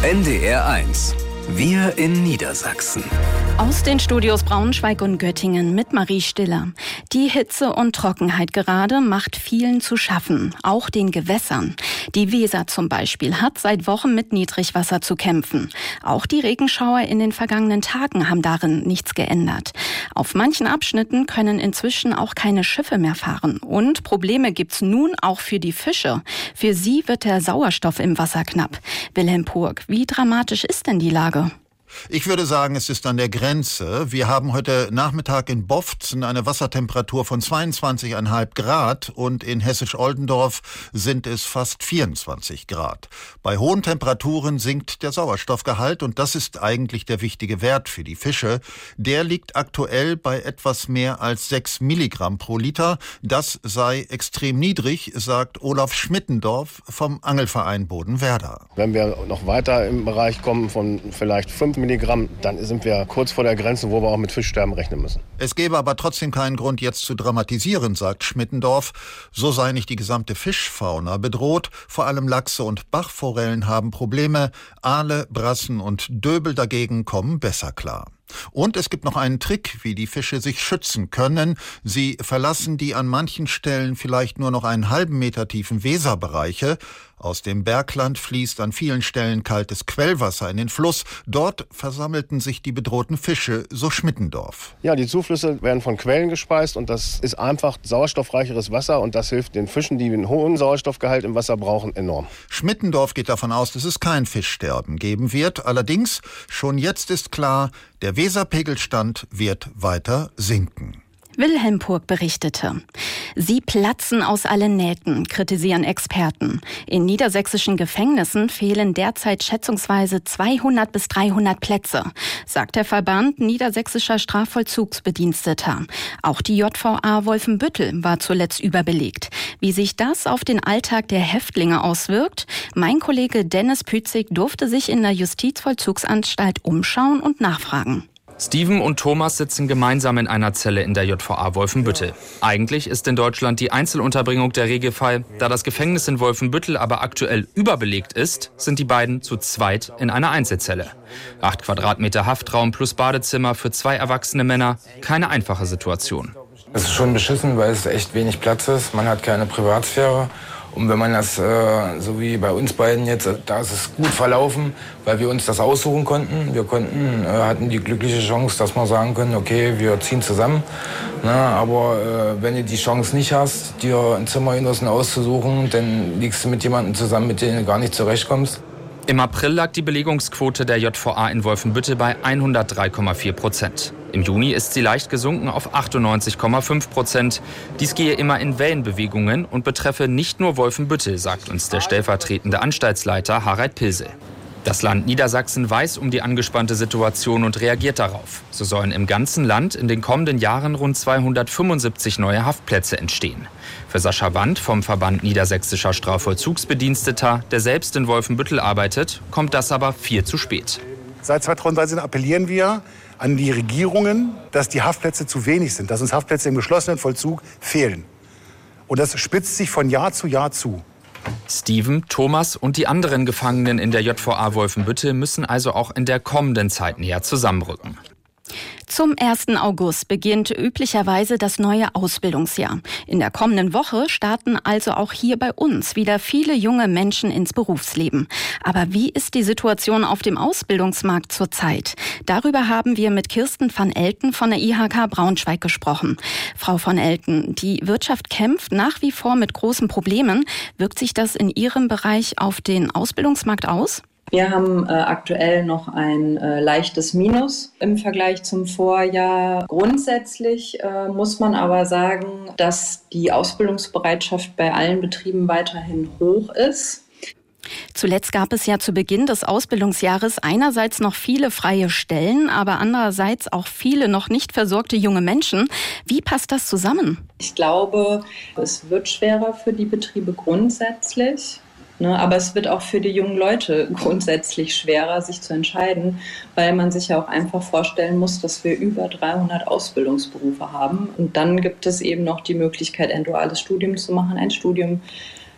NDR1. Wir in Niedersachsen. Aus den Studios Braunschweig und Göttingen mit Marie Stiller. Die Hitze und Trockenheit gerade macht vielen zu schaffen, auch den Gewässern. Die Weser zum Beispiel hat seit Wochen mit Niedrigwasser zu kämpfen. Auch die Regenschauer in den vergangenen Tagen haben darin nichts geändert. Auf manchen Abschnitten können inzwischen auch keine Schiffe mehr fahren. Und Probleme gibt's nun auch für die Fische. Für sie wird der Sauerstoff im Wasser knapp. Wilhelm Purg, wie dramatisch ist denn die Lage? Ich würde sagen, es ist an der Grenze. Wir haben heute Nachmittag in Boftzen eine Wassertemperatur von 22,5 Grad und in Hessisch-Oldendorf sind es fast 24 Grad. Bei hohen Temperaturen sinkt der Sauerstoffgehalt und das ist eigentlich der wichtige Wert für die Fische. Der liegt aktuell bei etwas mehr als 6 Milligramm pro Liter. Das sei extrem niedrig, sagt Olaf Schmittendorf vom Angelverein Bodenwerder. Wenn wir noch weiter im Bereich kommen von vielleicht 5 Milligramm, dann sind wir kurz vor der Grenze, wo wir auch mit Fischsterben rechnen müssen. Es gäbe aber trotzdem keinen Grund, jetzt zu dramatisieren, sagt Schmittendorf. So sei nicht die gesamte Fischfauna bedroht. Vor allem Lachse und Bachforellen haben Probleme. Aale, Brassen und Döbel dagegen kommen besser klar. Und es gibt noch einen Trick, wie die Fische sich schützen können. Sie verlassen die an manchen Stellen vielleicht nur noch einen halben Meter tiefen Weserbereiche. Aus dem Bergland fließt an vielen Stellen kaltes Quellwasser in den Fluss. Dort versammelten sich die bedrohten Fische, so Schmittendorf. Ja, die Zuflüsse werden von Quellen gespeist und das ist einfach sauerstoffreicheres Wasser und das hilft den Fischen, die einen hohen Sauerstoffgehalt im Wasser brauchen, enorm. Schmittendorf geht davon aus, dass es kein Fischsterben geben wird. Allerdings, schon jetzt ist klar, der Weserpegelstand wird weiter sinken. Wilhelm Purg berichtete. Sie platzen aus allen Nähten, kritisieren Experten. In niedersächsischen Gefängnissen fehlen derzeit schätzungsweise 200 bis 300 Plätze, sagt der Verband Niedersächsischer Strafvollzugsbediensteter. Auch die JVA Wolfenbüttel war zuletzt überbelegt. Wie sich das auf den Alltag der Häftlinge auswirkt? Mein Kollege Dennis Pützig durfte sich in der Justizvollzugsanstalt umschauen und nachfragen. Steven und Thomas sitzen gemeinsam in einer Zelle in der JVA Wolfenbüttel. Eigentlich ist in Deutschland die Einzelunterbringung der Regelfall. Da das Gefängnis in Wolfenbüttel aber aktuell überbelegt ist, sind die beiden zu zweit in einer Einzelzelle. 8 Quadratmeter Haftraum plus Badezimmer für 2 erwachsene Männer. Keine einfache Situation. Es ist schon beschissen, weil es echt wenig Platz ist. Man hat keine Privatsphäre. Und wenn man das, so wie bei uns beiden jetzt, da ist es gut verlaufen, weil wir uns das aussuchen konnten. Wir hatten die glückliche Chance, dass wir sagen können, okay, wir ziehen zusammen. Aber wenn du die Chance nicht hast, dir ein Zimmergenossen auszusuchen, dann liegst du mit jemandem zusammen, mit dem du gar nicht zurechtkommst. Im April lag die Belegungsquote der JVA in Wolfenbüttel bei 103,4%. Im Juni ist sie leicht gesunken auf 98,5%. Dies gehe immer in Wellenbewegungen und betreffe nicht nur Wolfenbüttel, sagt uns der stellvertretende Anstaltsleiter Harald Pilsel. Das Land Niedersachsen weiß um die angespannte Situation und reagiert darauf. So sollen im ganzen Land in den kommenden Jahren rund 275 neue Haftplätze entstehen. Für Sascha Wandt vom Verband Niedersächsischer Strafvollzugsbediensteter, der selbst in Wolfenbüttel arbeitet, kommt das aber viel zu spät. Seit 2013 appellieren wir an die Regierungen, dass die Haftplätze zu wenig sind, dass uns Haftplätze im geschlossenen Vollzug fehlen. Und das spitzt sich von Jahr zu Jahr zu. Steven, Thomas und die anderen Gefangenen in der JVA Wolfenbüttel müssen also auch in der kommenden Zeit näher zusammenrücken. Zum 1. August beginnt üblicherweise das neue Ausbildungsjahr. In der kommenden Woche starten also auch hier bei uns wieder viele junge Menschen ins Berufsleben. Aber wie ist die Situation auf dem Ausbildungsmarkt zurzeit? Darüber haben wir mit Kirsten van Elten von der IHK Braunschweig gesprochen. Frau van Elten, die Wirtschaft kämpft nach wie vor mit großen Problemen. Wirkt sich das in Ihrem Bereich auf den Ausbildungsmarkt aus? Wir haben aktuell noch ein leichtes Minus im Vergleich zum Vorjahr. Grundsätzlich muss man aber sagen, dass die Ausbildungsbereitschaft bei allen Betrieben weiterhin hoch ist. Zuletzt gab es ja zu Beginn des Ausbildungsjahres einerseits noch viele freie Stellen, aber andererseits auch viele noch nicht versorgte junge Menschen. Wie passt das zusammen? Ich glaube, es wird schwerer für die Betriebe grundsätzlich. Aber es wird auch für die jungen Leute grundsätzlich schwerer, sich zu entscheiden, weil man sich ja auch einfach vorstellen muss, dass wir über 300 Ausbildungsberufe haben. Und dann gibt es eben noch die Möglichkeit, ein duales Studium zu machen, ein Studium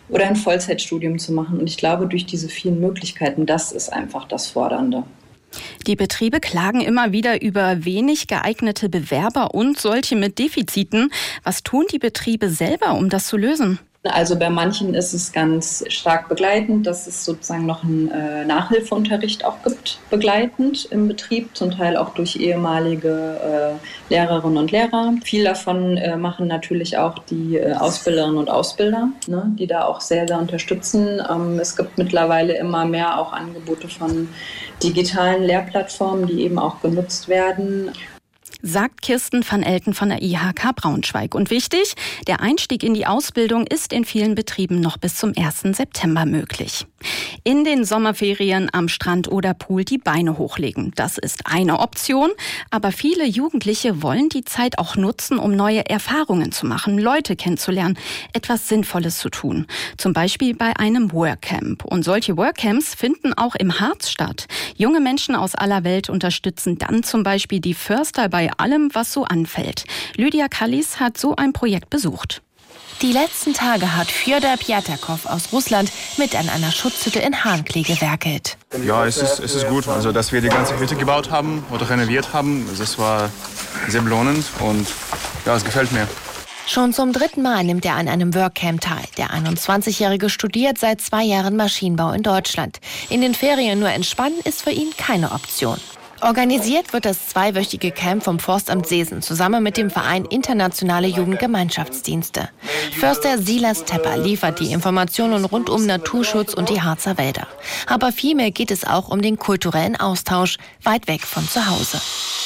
oder ein Vollzeitstudium zu machen. Und ich glaube, durch diese vielen Möglichkeiten, das ist einfach das Fordernde. Die Betriebe klagen immer wieder über wenig geeignete Bewerber und solche mit Defiziten. Was tun die Betriebe selber, um das zu lösen? Also bei manchen ist es ganz stark begleitend, dass es sozusagen noch einen Nachhilfeunterricht auch gibt, begleitend im Betrieb, zum Teil auch durch ehemalige Lehrerinnen und Lehrer. Viel davon machen natürlich auch die Ausbilderinnen und Ausbilder, ne, die da auch sehr, sehr unterstützen. Es gibt mittlerweile immer mehr auch Angebote von digitalen Lehrplattformen, die eben auch genutzt werden. Sagt Kirsten van Elten von der IHK Braunschweig. Und wichtig, der Einstieg in die Ausbildung ist in vielen Betrieben noch bis zum 1. September möglich. In den Sommerferien am Strand oder Pool die Beine hochlegen. Das ist eine Option, aber viele Jugendliche wollen die Zeit auch nutzen, um neue Erfahrungen zu machen, Leute kennenzulernen, etwas Sinnvolles zu tun. Zum Beispiel bei einem Workcamp. Und solche Workcamps finden auch im Harz statt. Junge Menschen aus aller Welt unterstützen dann zum Beispiel die Förster bei allem, was so anfällt. Lydia Kallis hat so ein Projekt besucht. Die letzten Tage hat Fjodor Pjatakov aus Russland mit an einer Schutzhütte in Hahnklee gewerkelt. Ja, es ist gut. Also, dass wir die ganze Hütte gebaut haben oder renoviert haben, das war sehr belohnend und ja, es gefällt mir. Schon zum 3. Mal nimmt er an einem Workcamp teil. Der 21-Jährige studiert seit 2 Jahren Maschinenbau in Deutschland. In den Ferien nur entspannen ist für ihn keine Option. Organisiert wird das 2-wöchige Camp vom Forstamt Seesen zusammen mit dem Verein Internationale Jugendgemeinschaftsdienste. Förster Silas Tepper liefert die Informationen rund um Naturschutz und die Harzer Wälder. Aber vielmehr geht es auch um den kulturellen Austausch, weit weg von zu Hause.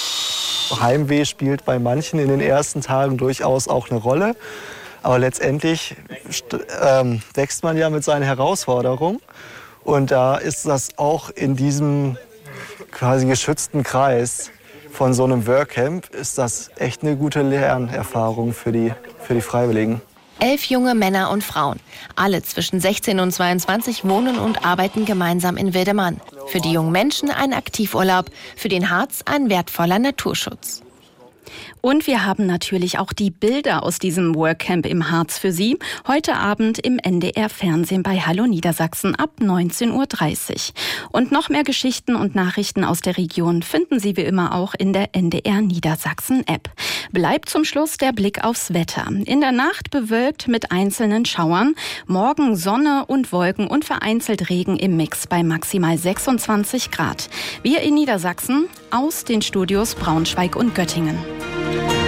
Heimweh spielt bei manchen in den ersten Tagen durchaus auch eine Rolle. Aber letztendlich wächst man ja mit seinen Herausforderungen. Und da ist das auch in diesem quasi geschützten Kreis von so einem Workcamp ist das echt eine gute Lernerfahrung für die Freiwilligen. 11 junge Männer und Frauen, alle zwischen 16 und 22, wohnen und arbeiten gemeinsam in Wiedemann. Für die jungen Menschen ein Aktivurlaub, für den Harz ein wertvoller Naturschutz. Und wir haben natürlich auch die Bilder aus diesem Workcamp im Harz für Sie. Heute Abend im NDR-Fernsehen bei Hallo Niedersachsen ab 19:30 Uhr. Und noch mehr Geschichten und Nachrichten aus der Region finden Sie wie immer auch in der NDR Niedersachsen-App. Bleibt zum Schluss der Blick aufs Wetter. In der Nacht bewölkt mit einzelnen Schauern. Morgen Sonne und Wolken und vereinzelt Regen im Mix bei maximal 26 Grad. Wir in Niedersachsen aus den Studios Braunschweig und Göttingen.